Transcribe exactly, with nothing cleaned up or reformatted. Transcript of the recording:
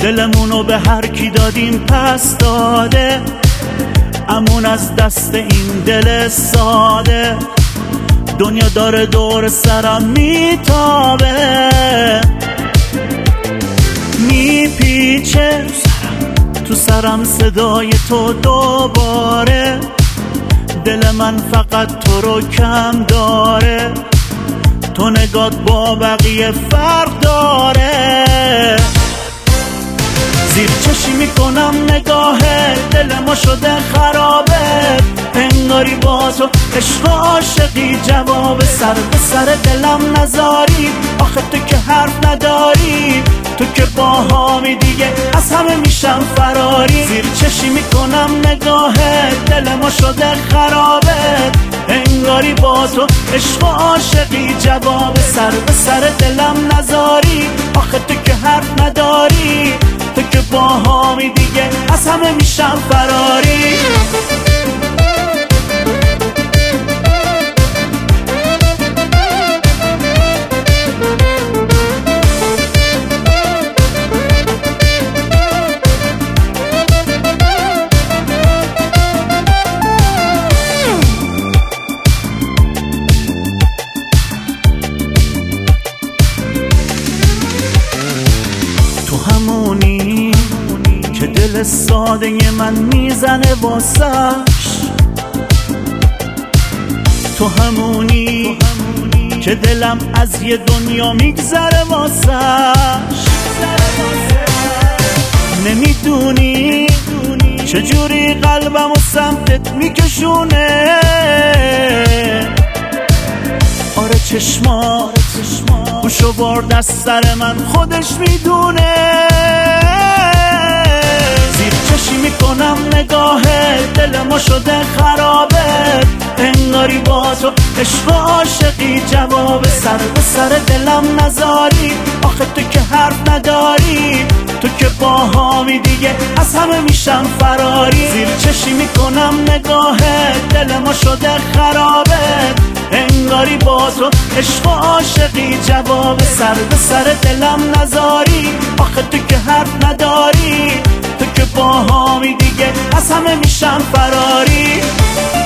دلمونو به هر کی دادیم پس داده، امون از دست این دل ساده. دنیا داره دور سرم میتابه، میپیچه تو سرم صدای تو دوباره. دل من فقط تو رو کم داره، تو نگات با بقیه فرق داره. زیر چشی میکنم نگاه دل ما شده خرابه، انگاری با تو عشق عاشقی جواب سر به سر دلم نذاری. آخه تو که حرف نداری، تو که باهامی دیگه از همه میشم فراری. زیر چشی میکنم نگاه دل ما شده خرابه، انگاری با تو عشق عاشقی جواب سر به سر دلم نذاری. آخه تو که حرف نداری، تو که باهامی دیگه از همه میشم فراری. همونی که دل ساده من میزنه واسش، تو همونی که دلم از یه دنیا میگذره واسش. نمیدونی چجوری قلبم و سمتت میکشونه. آره چشما گوشو برد از سر من خودش میدونه. زیر چشی میکنم نگاه دل ما شده خرابه، انگاری با تو عشق عاشقی جواب سر به سر دلم نذاری. آخه تو که حرف نداری، تو که باهامی دیگه از همه میشم فراری. زیر چشی میکنم نگاه دل ما شده خرابه، انگاری با تو عشق عاشقی جواب سر به سر دلم نذاری. آخه تو که حرف نداری، تو که باهامی دیگه از همه میشم فراری.